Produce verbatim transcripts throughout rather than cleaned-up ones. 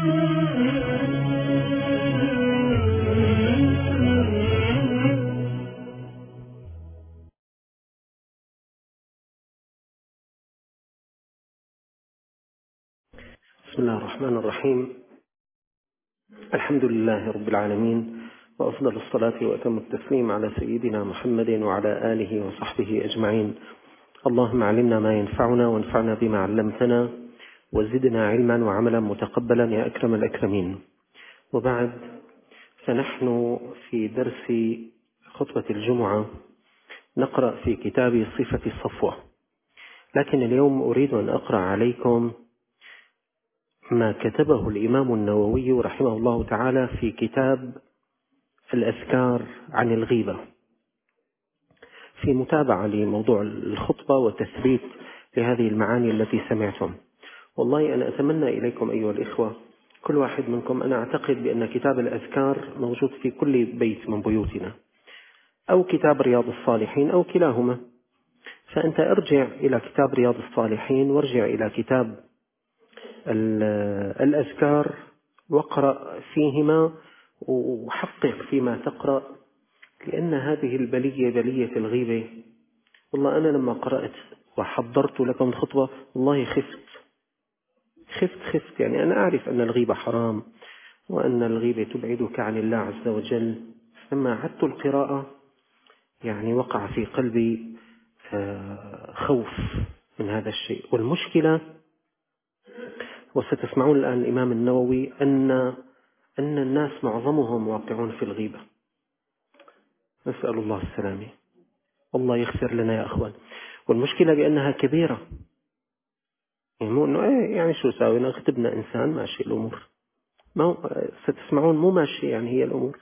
بسم الله الرحمن الرحيم. الحمد لله رب العالمين، وأفضل الصلاة وأتم التسليم على سيدنا محمد وعلى آله وصحبه أجمعين. اللهم علمنا ما ينفعنا وانفعنا بما علمتنا وزدنا علما وعملا متقبلا يا أكرم الأكرمين. وبعد، فنحن في درس خطبة الجمعة نقرأ في كتاب صفة الصفوة، لكن اليوم أريد أن أقرأ عليكم ما كتبه الإمام النووي رحمه الله تعالى في كتاب الأذكار عن الغيبة، في متابعة لموضوع الخطبة وتثبيت لهذه المعاني التي سمعتم. والله أنا أتمنى إليكم أيها الإخوة، كل واحد منكم، أنا أعتقد بأن كتاب الأذكار موجود في كل بيت من بيوتنا، أو كتاب رياض الصالحين أو كلاهما. فأنت ارجع إلى كتاب رياض الصالحين وارجع إلى كتاب الأذكار واقرأ فيهما وحقق فيما تقرأ، لأن هذه البلية بلية الغيبة. والله أنا لما قرأت وحضرت لكم الخطبة والله خفت خفت خفت يعني أنا أعرف أن الغيبة حرام وأن الغيبة تبعدك عن الله عز وجل. لما عدت القراءة يعني وقع في قلبي خوف من هذا الشيء. والمشكلة، وستسمعون الآن الإمام النووي، أن أن الناس معظمهم واقعون في الغيبة. نسأل الله السلامة، والله يغفر لنا يا أخوان. والمشكلة بأنها كبيرة، يعني مو إنه إيه يعني شو ساوينا اختبنا إنسان ماشي الأمور، ما ستسمعون مو ماشي يعني هي الأمور.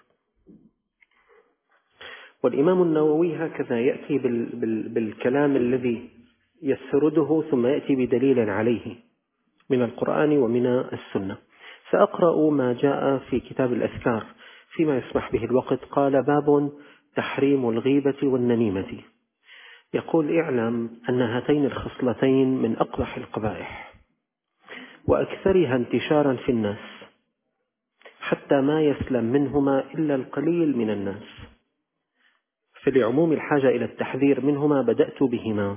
والإمام النووي هكذا يأتي بال بال بالكلام الذي يسرده ثم يأتي بدليل عليه من القرآن ومن السنة. سأقرأ ما جاء في كتاب الأذكار فيما يسمح به الوقت. قال: باب تحريم الغيبة والنميمة. يقول: اعلم أن هاتين الخصلتين من أقبح القبائح وأكثرها انتشارا في الناس، حتى ما يسلم منهما إلا القليل من الناس، فلعموم الحاجة إلى التحذير منهما بدأت بهما.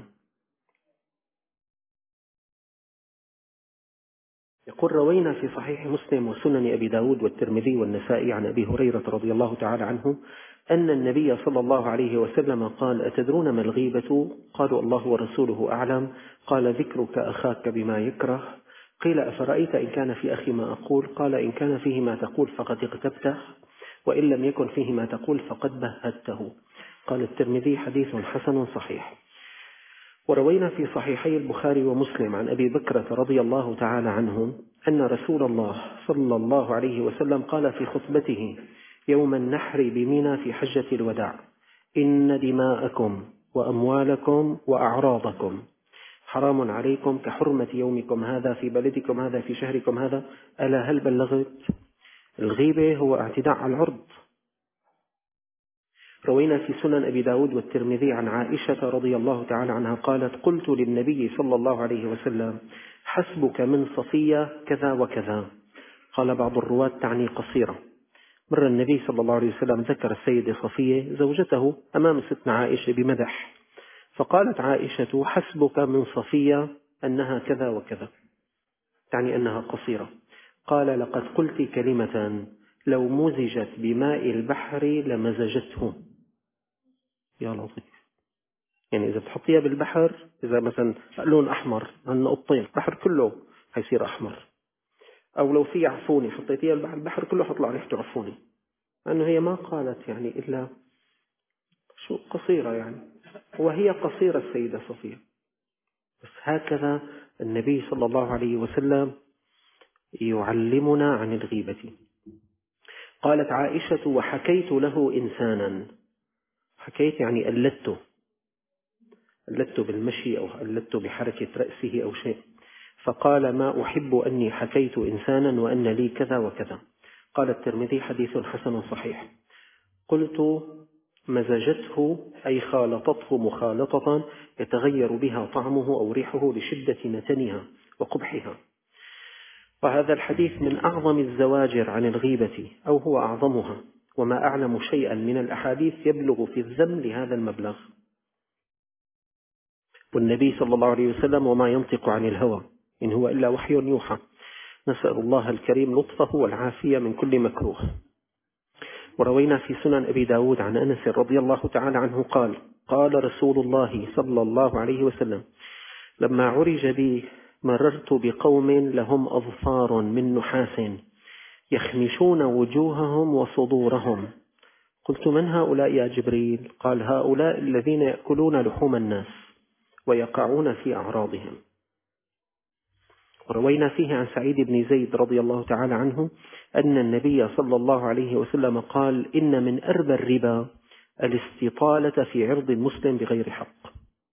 يقول: روينا في صحيح مسلم وسنن أبي داود والترمذي والنسائي عن أبي هريرة رضي الله تعالى عنه أن النبي صلى الله عليه وسلم قال: أتدرون ما الغيبة؟ قالوا: الله ورسوله أعلم. قال: ذكرك أخاك بما يكره. قيل: أفرأيت إن كان في أخي ما أقول؟ قال: إن كان فيه ما تقول فقد اغتبته، وإن لم يكن فيه ما تقول فقد بهته. قال الترمذي: حديث حسن صحيح. وروينا في صحيحي البخاري ومسلم عن أبي بكرة رضي الله تعالى عنه أن رسول الله صلى الله عليه وسلم قال في خطبته يوم النحر بمنى في حجة الوداع: إن دماءكم وأموالكم وأعراضكم حرام عليكم كحرمة يومكم هذا في بلدكم هذا في شهركم هذا. ألا هل بلغت؟ الغيبة هو اعتداء على العرض. روينا في سنن أبي داود والترمذي عن عائشة رضي الله تعالى عنها قالت: قلت للنبي صلى الله عليه وسلم: حسبك من صفية كذا وكذا. قال بعض الرواة: تعني قصيرة. مر النبي صلى الله عليه وسلم ذكر السيدة صفية زوجته أمام ستنا عائشة بمدح، فقالت عائشة: حسبك من صفية أنها كذا وكذا، تعني أنها قصيرة. قال: لقد قلت كلمة لو مزجت بماء البحر لمزجته. يا لطيف، يعني إذا بتحطيها بالبحر، إذا مثلا لون أحمر عن قطين البحر كله هيصير أحمر، أو لو في عفوني حطيتيها بالبحر البحر كله حطلع ريحته عفوني، لأنه هي ما قالت يعني إلا شو قصيرة يعني، وهي قصيرة السيدة صفية. بس هكذا النبي صلى الله عليه وسلم يعلمنا عن الغيبة. قالت عائشة: وحكيت له إنسانا. حكيت يعني ألدته، ألدته بالمشي أو ألدته بحركة رأسه أو شيء. فقال: ما أحب أني حكيت إنسانا وأن لي كذا وكذا. قال الترمذي: حديث حسن صحيح. قلت: مزجته أي خالطته مخالطة يتغير بها طعمه أو ريحه لشدة نتنها وقبحها. وهذا الحديث من أعظم الزواجر عن الغيبة، أو هو أعظمها، وما أعلم شيئا من الأحاديث يبلغ في الذم لهذا المبلغ. والنبي صلى الله عليه وسلم وما ينطق عن الهوى إن هو إلا وحي يوحى. نسأل الله الكريم لطفه والعافية من كل مكروه. وروينا في سنن أبي داود عن أنس رضي الله تعالى عنه قال: قال رسول الله صلى الله عليه وسلم: لما عرج بي مررت بقوم لهم أظفار من نحاس يخمشون وجوههم وصدورهم، قلت: من هؤلاء يا جبريل؟ قال: هؤلاء الذين يأكلون لحوم الناس ويقعون في أعراضهم. وروينا فيه عن سعيد بن زيد رضي الله تعالى عنه أن النبي صلى الله عليه وسلم قال: إن من أربى الربا الاستطالة في عرض المسلم بغير حق.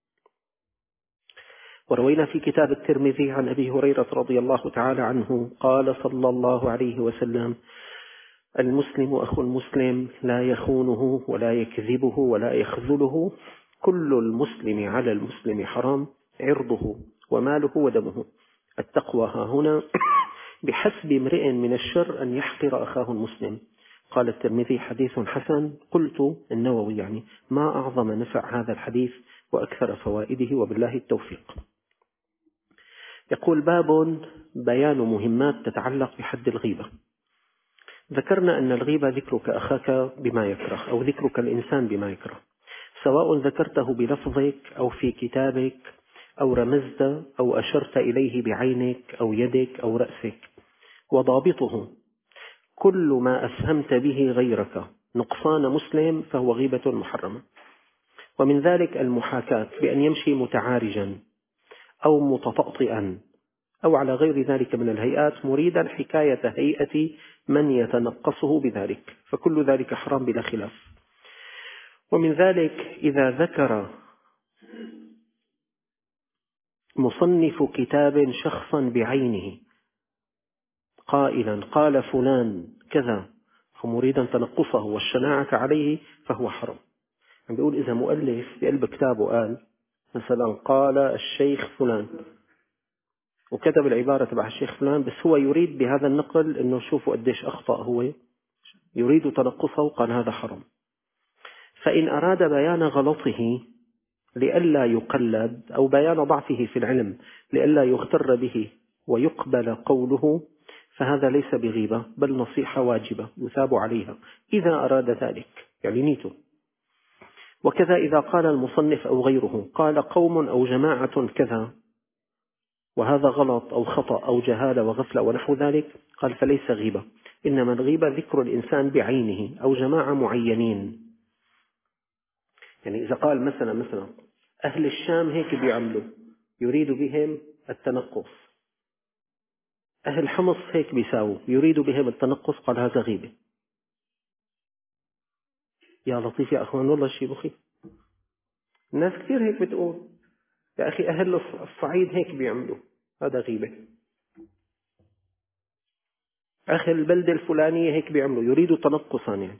وروينا في كتاب الترمذي عن أبي هريرة رضي الله تعالى عنه قال صلى الله عليه وسلم: المسلم أخو المسلم لا يخونه ولا يكذبه ولا يخذله، كل المسلم على المسلم حرام، عرضه وماله ودمه. التقوى ها هنا بحسب امرئ من الشر أن يحقر أخاه المسلم. قال الترمذي: حديث حسن. قلت النووي يعني: ما أعظم نفع هذا الحديث وأكثر فوائده، وبالله التوفيق. يقول: باب بيان مهمات تتعلق بحد الغيبة. ذكرنا أن الغيبة ذكرك أخاك بما يكره، أو ذكرك الإنسان بما يكره، سواء ذكرته بلفظك أو في كتابك أو رمزت أو أشرت إليه بعينك أو يدك أو رأسك. وضابطه: كل ما أسهمت به غيرك نقصان مسلم فهو غيبة محرمة. ومن ذلك المحاكاة بأن يمشي متعارجا أو متطأطئا أو على غير ذلك من الهيئات مريدا حكاية هيئة من يتنقصه بذلك، فكل ذلك حرام بلا خلاف. ومن ذلك إذا ذكر مصنف كتاب شخصا بعينه قائلا: قال فلان كذا، فمريدا تنقصه والشناعة عليه، فهو حرام. عم بيقول إذا مؤلف بقلب كتابه قال مثلا: قال الشيخ فلان، وكتب العبارة تبع الشيخ فلان، بس هو يريد بهذا النقل إنه شوفوا قديش أخطأ، هو يريد تنقصه، قال هذا حرام. فإن أراد بيان غلطه لئلا يقلد، أو بيان ضعفه في العلم لئلا يغتر به ويقبل قوله، فهذا ليس بغيبة، بل نصيحة واجبة يثاب عليها إذا أراد ذلك، يعني نيته. وكذا إذا قال المصنف أو غيره قال قوم أو جماعة كذا، وهذا غلط أو خطأ أو جهالة وغفلة ونحو ذلك، قال فليس غيبة، إنما الغيبة ذكر الإنسان بعينه أو جماعة معينين. يعني إذا قال مثلا مثلا أهل الشام هيك بيعملوا، يريد بهم التنقص. أهل حمص هيك بيساووا، يريد بهم التنقص، قال هذا غيبة. يا لطيف يا أخوان، والله شيء مخيف. الناس كثير هيك بتقول: يا أخي أهل الصعيد هيك بيعملوا، هذا غيبة. أهل البلدة الفلانية هيك بيعملوا، يريد تنقصا، يعني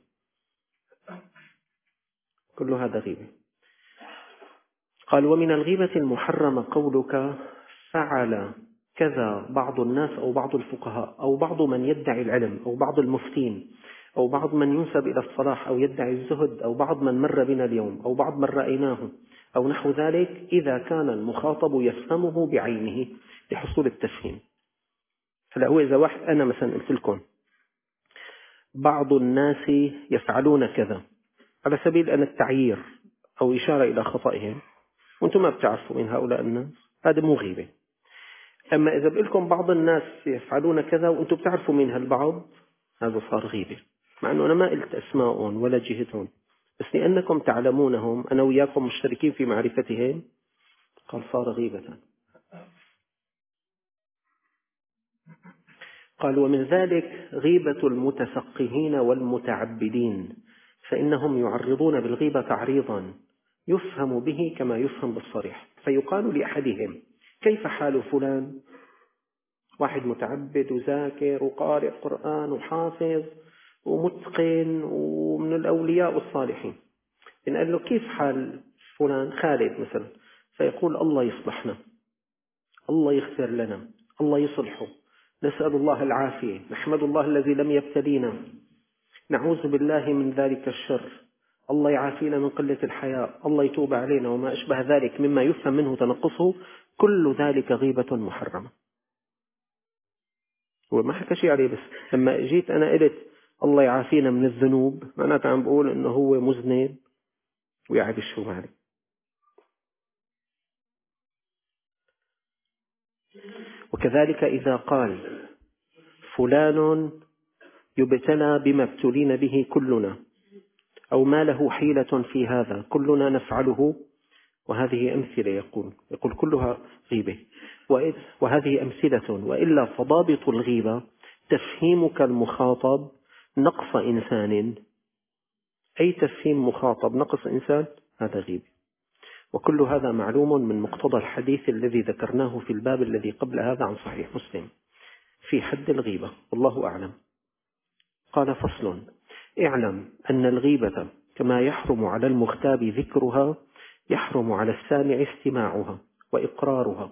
كل هذا غيبة. قال: ومن الغيبة المحرمة قولك فعل كذا بعض الناس أو بعض الفقهاء أو بعض من يدعي العلم أو بعض المفتين أو بعض من ينسب إلى الصلاح أو يدعي الزهد أو بعض من مر بنا اليوم أو بعض من رأيناه أو نحو ذلك، إذا كان المخاطب يفهمه بعينه لحصول التفهيم. هلا هو إذا واحد أنا مثلا قلت لكم بعض الناس يفعلون كذا على سبيل أن التعيير أو إشارة إلى خطئهم، وأنتم ما بتعرفوا من هؤلاء الناس، هذا مو غيبة. أما إذا بقول لكم بعض الناس يفعلون كذا وأنتم بتعرفوا من هالبعض، هذا صار غيبة، مع أنه أنا ما قلت أسماءهم ولا جهتهم، بس لأنكم تعلمونهم أنا وياكم مشتركين في معرفتهم، قال صار غيبة. قال: ومن ذلك غيبة المتفقهين والمتعبدين، فإنهم يعرضون بالغيبة تعريضا يفهم به كما يفهم بالصريح، فيقال لأحدهم: كيف حال فلان؟ واحد متعبد وذاكر وقارئ قرآن وحافظ ومتقن ومن الأولياء والصالحين، إن قال له: كيف حال فلان؟ خالد مثلا، فيقول: الله يصلحنا، الله يغفر لنا، الله يصلحه، نسأل الله العافية، نحمد الله الذي لم يبتلينا، نعوذ بالله من ذلك الشر، الله يعافينا من قلة الحياء، الله يتوب علينا وما أشبه ذلك مما يفهم منه تنقصه، كل ذلك غيبة محرمة. هو ما حكى شيء عليه، بس لما جيت أنا قلت الله يعافينا من الذنوب معناتها عم بقول إنه هو مذنب ويعيب الشو عليه. وكذلك إذا قال فلان يبتلى بما ابتلين به كلنا، أو ما له حيلة في هذا كلنا نفعله، وهذه أمثلة، يقول يقول كلها غيبة، وهذه أمثلة، وإلا فضابط الغيبة تفهيمك المخاطب نقص إنسان، أي تفهيم مخاطب نقص إنسان هذا غيبة. وكل هذا معلوم من مقتضى الحديث الذي ذكرناه في الباب الذي قبل هذا عن صحيح مسلم في حد الغيبة، والله أعلم. قال فصل: اعلم أن الغيبة كما يحرم على المغتاب ذكرها يحرم على السامع استماعها وإقرارها،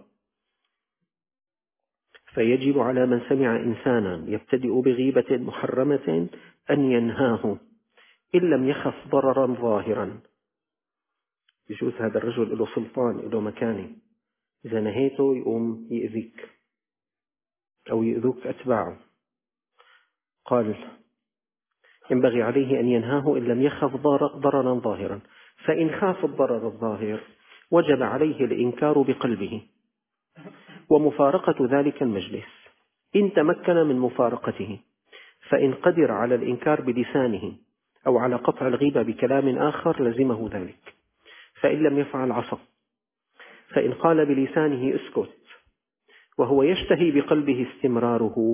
فيجب على من سمع إنسانا يبتدئ بغيبة محرمة أن ينهاه إن لم يخف ضررا ظاهرا. يجوز هذا الرجل له سلطان، له مكانة، إذا نهيته يقوم يؤذيك أو يؤذوك أتباعه. قال: ينبغي عليه أن ينهاه إن لم يخف ضررا ظاهرا، فإن خاف الضرر الظاهر وجب عليه الإنكار بقلبه ومفارقة ذلك المجلس إن تمكن من مفارقته، فإن قدر على الإنكار بلسانه أو على قطع الغيبة بكلام آخر لزمه ذلك، فإن لم يفعل عصى. فإن قال بلسانه اسكت وهو يشتهي بقلبه استمراره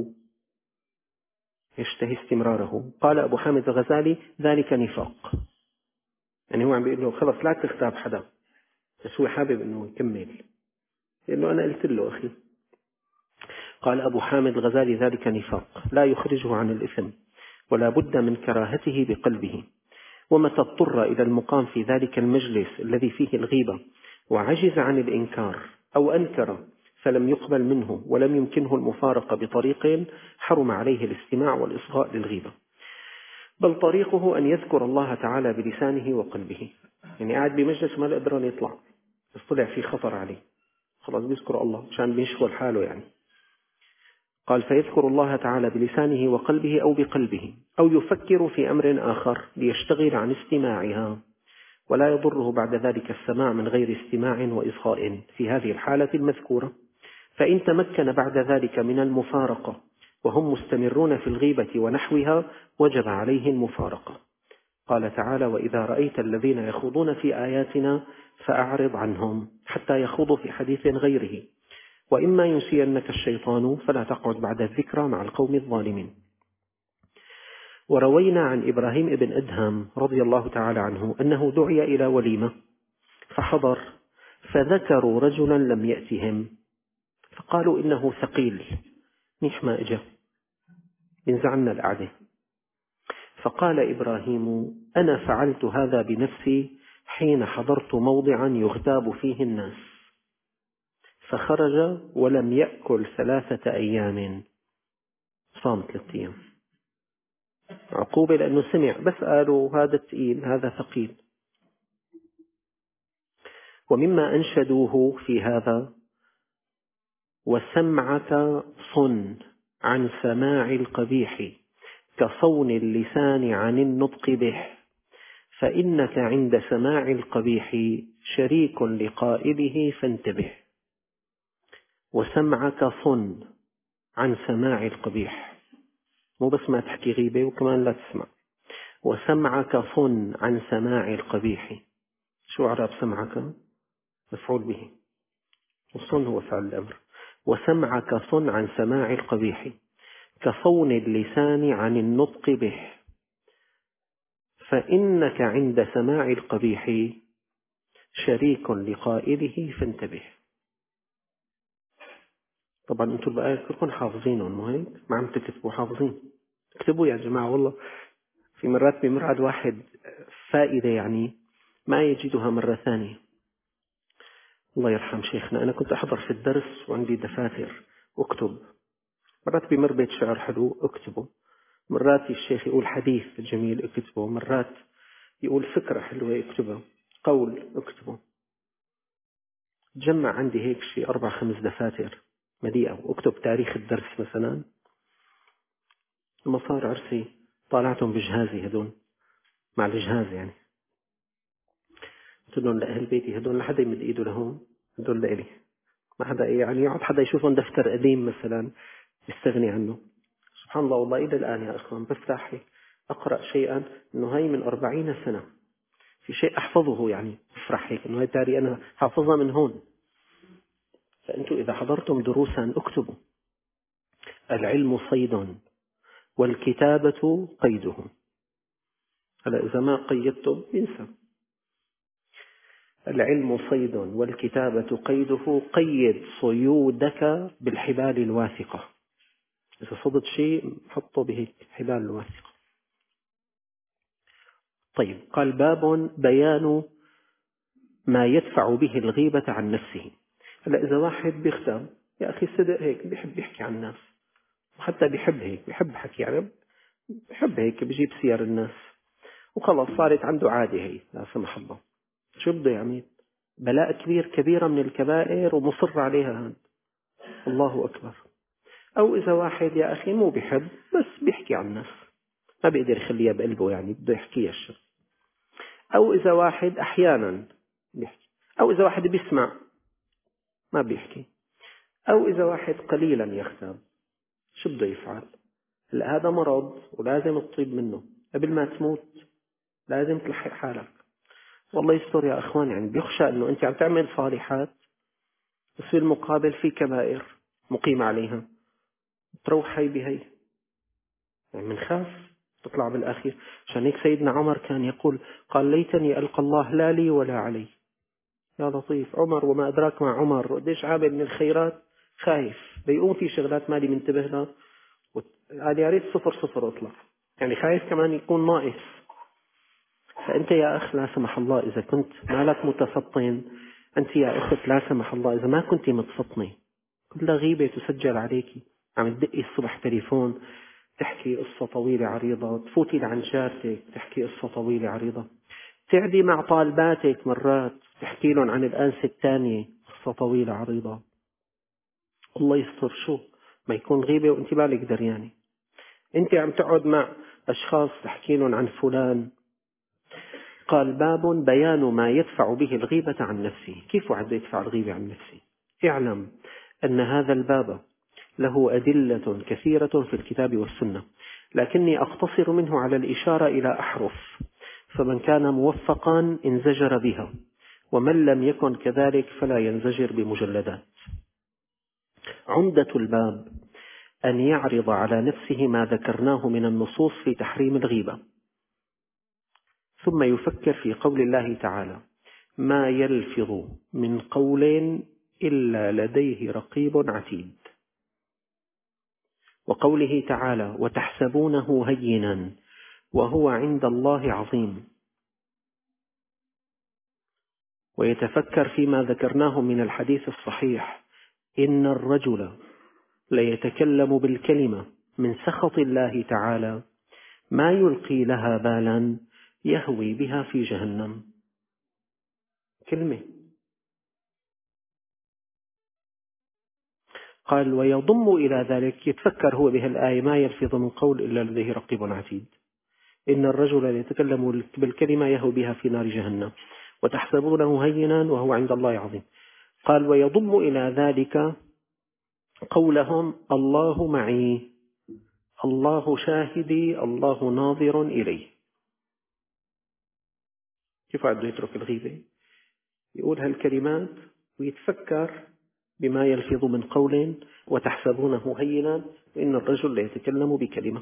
يشتهي استمراره قال أبو حامد الغزالي: ذلك نفاق. يعني هو عم بيقول له خلص لا تغتاب حدا، بس هو حابب أنه يكمل، لأنه أنا قلت له أخي. قال أبو حامد الغزالي: ذلك نفاق لا يخرجه عن الإثم، ولا بد من كراهته بقلبه. ومتى اضطر إلى المقام في ذلك المجلس الذي فيه الغيبة وعجز عن الإنكار أو أنكر فلم يقبل منه ولم يمكنه المفارقة بطريق، حرم عليه الاستماع والإصغاء للغيبة، بل طريقه أن يذكر الله تعالى بلسانه وقلبه. يعني قاعد بمجلس ما قدران يطلع، بس طلع في خطر عليه، خلاص بيذكر الله عشان بيشغل حاله. يعني قال: فيذكر الله تعالى بلسانه وقلبه أو بقلبه، أو يفكر في أمر آخر ليشتغل عن استماعها، ولا يضره بعد ذلك السماع من غير استماع وإصغاء في هذه الحالة المذكورة. فإن تمكن بعد ذلك من المفارقة وهم مستمرون في الغيبة ونحوها وجب عليه المفارقة. قال تعالى: وإذا رأيت الذين يخوضون في آياتنا فأعرض عنهم حتى يخوضوا في حديث غيره، وإما ينسينك الشيطان فلا تقعد بعد الذكرى مع القوم الظالمين. وروينا عن إبراهيم بن أدهم رضي الله تعالى عنه أنه دعي إلى وليمة فحضر، فذكروا رجلا لم يأتهم، فقالوا إنه ثقيل مش ما إجا، ينزعنا القعدة. فقال إبراهيم: أنا فعلت هذا بنفسي حين حضرت موضعا يغتاب فيه الناس، فخرج ولم يأكل ثلاثة أيام، صام ثلاثة أيام عقوبة لأنه سمع، بس قالوا هذا تقيل، هذا ثقيل. ومما أنشدوه في هذا: وسمعك صن عن سماع القبيح كصون اللسان عن النطق به، فإنك عند سماع القبيح شريك لقائله فانتبه. وسمعك صن عن سماع القبيح، مو بس ما تحكي غيبة وكمان لا تسمع. وسمعك صن عن سماع القبيح، شو أعراب سمعك؟ مفعول به، والصن هو فعل الأمر. وسمعك صن عن سماع القبيح كصون اللسان عن النطق به، فإنك عند سماع القبيح شريك لقائله فانتبه. طبعا أنتم الآيات كلكم حافظينهم، مو هيك؟ ما عم تكتبوا، حافظين، اكتبوا يا جماعة. والله في مرات بمر على الواحد فائدة يعني ما يجدها مرة ثانية. الله يرحم شيخنا، أنا كنت أحضر في الدرس وعندي دفاتر أكتب، مرات بمر بيت شعر حلو اكتبه، مرات الشيخ يقول حديث جميل اكتبه، مرات يقول فكرة حلوة اكتبها، قول اكتبه. جمع عندي هيك شيء أربع خمس دفاتر مليئة، واكتب تاريخ الدرس مثلا. لما صار عرسي طالعتهم بجهازي هدول، مع الجهاز يعني، قلت لهم لأهل بيتي هدول لا حدا يمد إيده لهون، هدول لإلي، ما حدا يعني يقعد حدا يشوفهم دفتر قديم مثلا يستغني عنه. سبحان الله، والله إلى الآن يا أخوان بفتح هيك أقرأ شيئا إنه هاي من أربعين سنة، في شيء أحفظه يعني أفرح هيك إنه هاي تاري أنا حافظها من هون. فأنتم إذا حضرتم دروسا اكتبوا. العلم صيد والكتابة قيده. هلا إذا ما قيدتم ينسى. العلم صيد والكتابة قيده، قيد صيودك بالحبال الواثقة. إذا صدت شيء حطه بهيك حبال الواثقة. طيب، قال باب بيان ما يدفع به الغيبة عن نفسه. هلا إذا واحد بيختم، يا أخي صدق هيك بيحب يحكي عن الناس، وحتى بيحب هيك بيحب حكي يعني، بيحب هيك بيجيب سير الناس، وخلاص صارت عنده عادة هي لا سمح الله، شو بده يعمل؟ بلاء كبير، كبيرة من الكبائر ومصر عليها هان. الله أكبر. أو إذا واحد يا أخي مو بيحب بس بيحكي عن الناس، ما بيقدر يخليها بقلبه يعني بده يحكيها الشر. أو إذا واحد أحيانا بيحكي، أو إذا واحد بيسمع ما بيحكي، أو إذا واحد قليلا يختم، شو بده يفعل؟ هلا هذا مرض ولازم تطيب منه قبل ما تموت، لازم تلحق حالك. والله يستر يا أخوان، يعني بيخشى أنه أنت عم تعمل صالحات بس في المقابل في كبائر مقيم عليها، تروح هي بهي، يعني منخاف تطلع بالأخير. عشان هيك سيدنا عمر كان يقول قال ليتني ألقى الله لا لي ولا علي. يا لطيف، عمر وما أدراك مع عمر، قديش عامل من الخيرات، خايف بيقوم في شغلات مالي منتبه لها، قال يا ريت صفر صفر اطلع، يعني خايف كمان يكون ناقص. فأنت يا أخ لا سمح الله إذا كنت مالك متفطن، أنت يا أخت لا سمح الله إذا ما كنت متفطنة، كلها غيبة تسجل عليك، عم تدقي الصبح تليفون تحكي قصة طويلة عريضة، تفوتي لعند جارتك تحكي قصة طويلة عريضة، تعدي مع طالباتك مرات تحكي لهم عن الأنسة الثانية قصة طويلة عريضة. الله يستر، شو ما يكون غيبة وانت بالك دريانة. انت عم تقعد مع أشخاص تحكي لهم عن فلان. قال باب بيان ما يدفع به الغيبة عن نفسه. كيف واحد يدفع الغيبة عن نفسه؟ اعلم أن هذا الباب له أدلة كثيرة في الكتاب والسنة، لكني أقتصر منه على الإشارة إلى أحرف، فمن كان موفقا انزجر بها، ومن لم يكن كذلك فلا ينزجر بمجلدات. عمدة الباب أن يعرض على نفسه ما ذكرناه من النصوص في تحريم الغيبة، ثم يفكر في قول الله تعالى ما يلفظ من قول إلا لديه رقيب عتيد، وقوله تعالى وتحسبونه هينا وهو عند الله عظيم، ويتفكر فيما ذكرناه من الحديث الصحيح إن الرجل ليتكلم بالكلمة من سخط الله تعالى ما يلقي لها بالا يهوي بها في جهنم. كلمة. قال ويضم إلى ذلك، يتفكر هو بهالآية ما يلفظ من قول إلا لديه رقيب عتيد، إن الرجل يتكلم بالكلمة يهوي بها في نار جهنم وتحسبونه هينا وهو عند الله عظيم. قال ويضم إلى ذلك قولهم الله معي، الله شاهدي، الله ناظر إليه. كيف عده يترك الغيبة؟ يقول هالكلمات ويتفكر بما يلفظ من قول وتحسبونه هينا وإن الرجل ليتكلم بكلمة.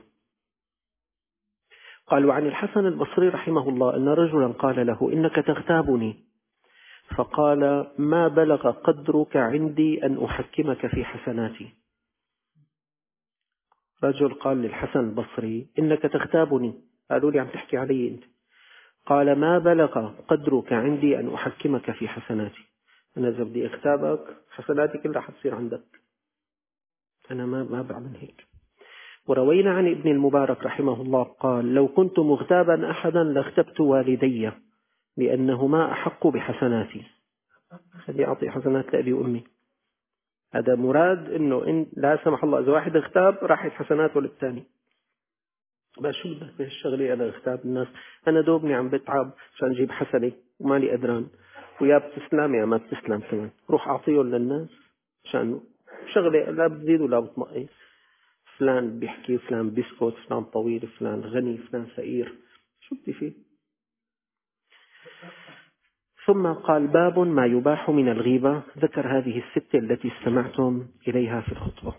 قال وعن الحسن البصري رحمه الله أن رجلا قال له إنك تغتابني، فقال ما بلغ قدرك عندي أن أحكمك في حسناتي. رجل قال للحسن البصري إنك تغتابني، قالوا لي عم تحكي علي أنت. قال ما بلغ قدرك عندي أن أحكمك في حسناتي، أنا إذا بدي أغتابك حسناتي كلها حتصير عندك. أنا ما ما بعمل هيك. وروينا عن ابن المبارك رحمه الله قال: لو كنت مغتابا أحدا لاغتبت والدي لأنهما أحق بحسناتي. خلي أعطي حسنات لأبي وأمي. هذا مراد إنه إن لا سمح الله إذا واحد اغتاب راحت حسناته للثاني. بس شو بدك بهالشغلة؟ أنا اغتاب الناس، أنا دوبني عم بتعب عشان أجيب حسنة ومالي قدران، ويا بتسلم يا ما بتسلم كمان، روح أعطيهم للناس عشان شغلة لا بتزيد ولا بتنقص. فلان بيحكي، فلان بيسكت، فلان طويل، فلان غني، فلان فقير، شو بدي فيه؟ ثم قال: باب ما يباح من الغيبة. ذكر هذه الستة التي استمعتم إليها في الخطبة،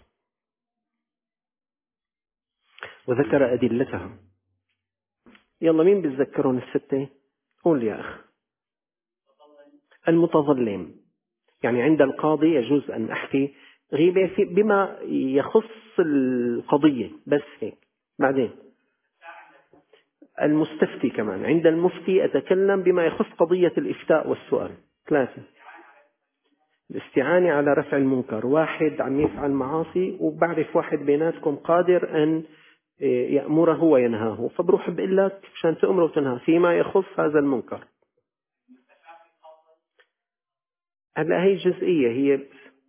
وذكر أدلتها. يلا مين بتذكرون الستة؟ قول يا أخ. المتظلم، يعني عند القاضي يجوز أن أحكي غيبة بما يخص القضية بس هيك. بعدين المستفتي كمان، عند المفتي أتكلم بما يخص قضية الإفتاء والسؤال. ثلاثة، الاستعانة على رفع المنكر. واحد عم يفعل معاصي وبعرف واحد بيناتكم قادر أن يأمره وينهاه، فبروح بقول لك مشان تأمره وتنهاه فيما يخص هذا المنكر. هلا هي جزئية، هي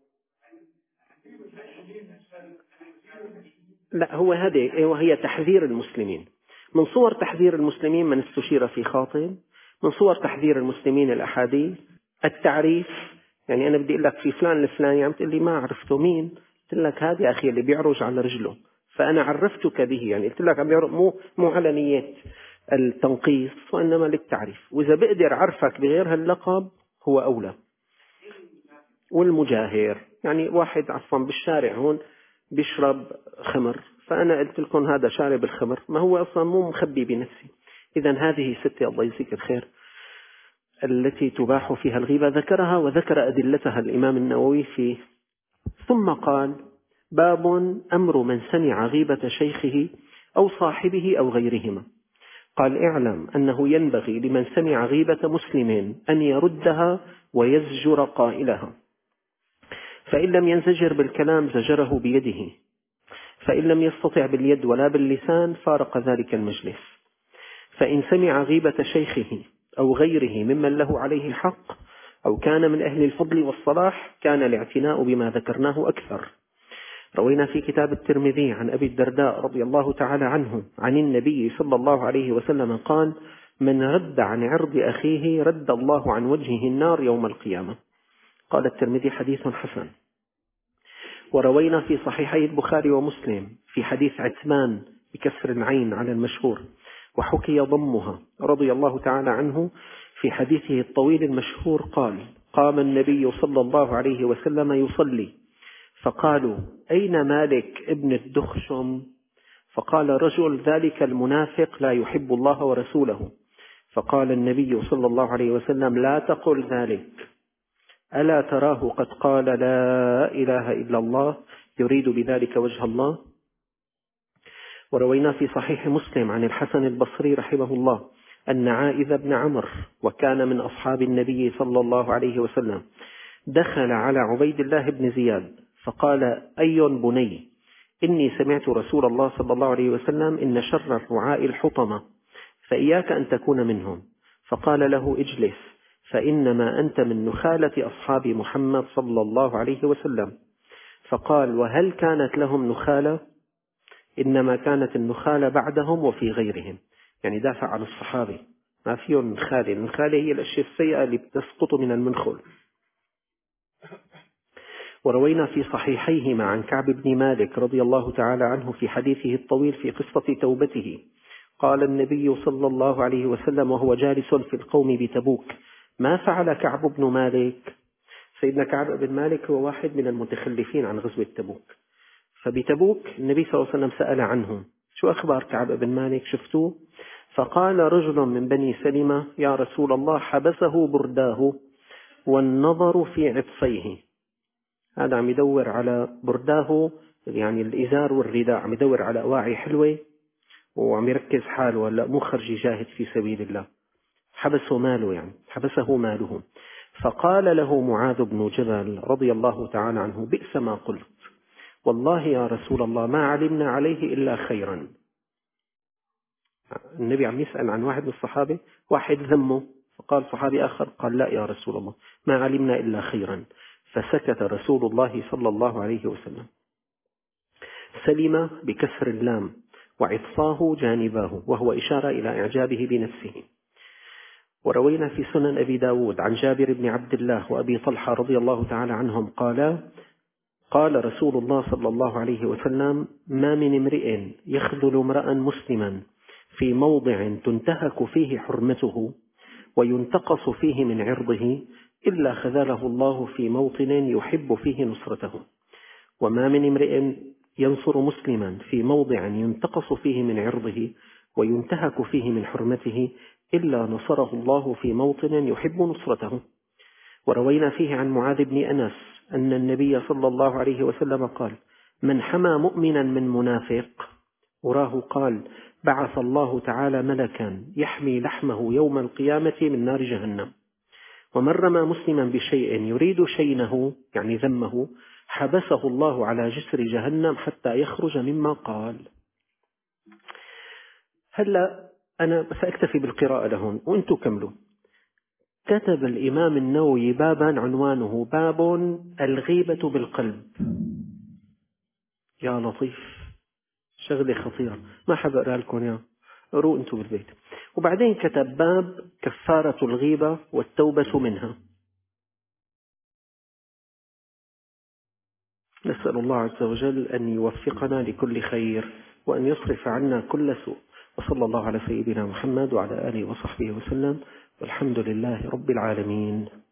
لا هو هذه وهي تحذير المسلمين. من صور تحذير المسلمين من استشير في خاطئ، من صور تحذير المسلمين الأحاديث، التعريف. يعني أنا بدي أقول لك في فلان الفلاني، عم تقول لي ما عرفته مين؟ قلت لك هذا أخي اللي بيعرج على رجله، فأنا عرفتك به. يعني قلت لك عم بيعرج مو مو على نية التنقيص وإنما للتعريف، وإذا بقدر عرفك بغير هاللقب هو أولى. والمجاهر، يعني واحد عفوا بالشارع هون بيشرب خمر، فأنا قلت لكم هذا شارب الخمر، ما هو أصلا مو مخبي بنفسي. إذا هذه ستة الله يجزيك الخير التي تباح فيها الغيبة ذكرها، وذكر أدلتها الإمام النووي فيه. ثم قال: باب أمر من سمع غيبة شيخه أو صاحبه أو غيرهما. قال: اعلم أنه ينبغي لمن سمع غيبة مسلم أن يردها ويزجر قائلها، فإن لم ينزجر بالكلام زجره بيده، فإن لم يستطع باليد ولا باللسان فارق ذلك المجلس. فإن سمع غيبة شيخه أو غيره ممن له عليه الحق أو كان من أهل الفضل والصلاح كان الاعتناء بما ذكرناه أكثر. روينا في كتاب الترمذي عن أبي الدرداء رضي الله تعالى عنه عن النبي صلى الله عليه وسلم قال: من رد عن عرض أخيه رد الله عن وجهه النار يوم القيامة. قال الترمذي: حديث حسن. وروينا في صحيحي البخاري ومسلم في حديث عثمان بكسر العين على المشهور وحكي ضمها رضي الله تعالى عنه في حديثه الطويل المشهور قال: قام النبي صلى الله عليه وسلم يصلي، فقالوا: أين مالك ابن الدخشم؟ فقال رجل: ذلك المنافق لا يحب الله ورسوله. فقال النبي صلى الله عليه وسلم: لا تقل ذلك، ألا تراه قد قال لا إله إلا الله يريد بذلك وجه الله. وروينا في صحيح مسلم عن الحسن البصري رحمه الله أن عائذ بن عمرو، وكان من أصحاب النبي صلى الله عليه وسلم، دخل على عبيد الله بن زياد فقال: أي بني، إني سمعت رسول الله صلى الله عليه وسلم إن شر الرعاء الحطمة، فإياك أن تكون منهم. فقال له: اجلس، فإنما أنت من نخالة أصحاب محمد صلى الله عليه وسلم. فقال: وهل كانت لهم نخالة؟ إنما كانت النخالة بعدهم وفي غيرهم. يعني دافع عن الصحابة، ما فيهم نخالة. النخالة هي الأشياء السيئة اللي بتسقط من المنخل. وروينا في صحيحيهما عن كعب بن مالك رضي الله تعالى عنه في حديثه الطويل في قصة توبته قال النبي صلى الله عليه وسلم وهو جالس في القوم بتبوك: ما فعل كعب بن مالك؟ سيدنا كعب بن مالك هو واحد من المتخلفين عن غزوة تبوك. فبتبوك النبي صلى الله عليه وسلم سأل عنهم: شو أخبار كعب بن مالك، شفتوه؟ فقال رجل من بني سلمة: يا رسول الله، حبسه برداه والنظر في عطفيه. هذا عم يدور على برداه، يعني الإزار والرداء، عم يدور على أواعي حلوة وعم يركز حاله، هلا مو خرج يجاهد في سبيل الله. حبسه ماله، يعني حبسه ماله. فقال له معاذ بن جبل رضي الله تعالى عنه: بئس ما قلت، والله يا رسول الله ما علمنا عليه إلا خيرا. النبي عم يسأل عن واحد من الصحابة، واحد ذمه، فقال صحابي آخر قال لا يا رسول الله ما علمنا إلا خيرا، فسكت رسول الله صلى الله عليه وسلم. سلم بكسر اللام وعطفاه جانباه، وهو إشارة إلى إعجابه بنفسه. وروينا في سنن أبي داود عن جابر بن عبد الله وأبي طلحة رضي الله تعالى عنهم قال قال رسول الله صلى الله عليه وسلم: ما من امرئ يخذل امرأ مسلما في موضع تنتهك فيه حرمته وينتقص فيه من عرضه إلا خذله الله في موطن يحب فيه نصرته، وما من امرئ ينصر مسلما في موضع ينتقص فيه من عرضه وينتهك فيه من حرمته إلا نصره الله في موطن يحب نصرته. وروينا فيه عن معاذ بن أنس أن النبي صلى الله عليه وسلم قال: من حمى مؤمنا من منافق، وراه قال: بعث الله تعالى ملكا يحمي لحمه يوم القيامة من نار جهنم. ومن رمى مسلما بشيء يريد شينه يعني ذمه حبسه الله على جسر جهنم حتى يخرج مما قال. هلا أنا سأكتفي بالقراءة لهون وأنتم كملوا. كتب الإمام النووي بابا عنوانه باب الغيبة بالقلب. يا لطيف، شغلة خطيرة، ما حدا أقرأ لكم يا قروا أنتم بالبيت. وبعدين كتب باب كفارة الغيبة والتوبة منها. نسأل الله عز وجل أن يوفقنا لكل خير وأن يصرف عنا كل سوء، وصلى الله على سيدنا محمد وعلى آله وصحبه وسلم، والحمد لله رب العالمين.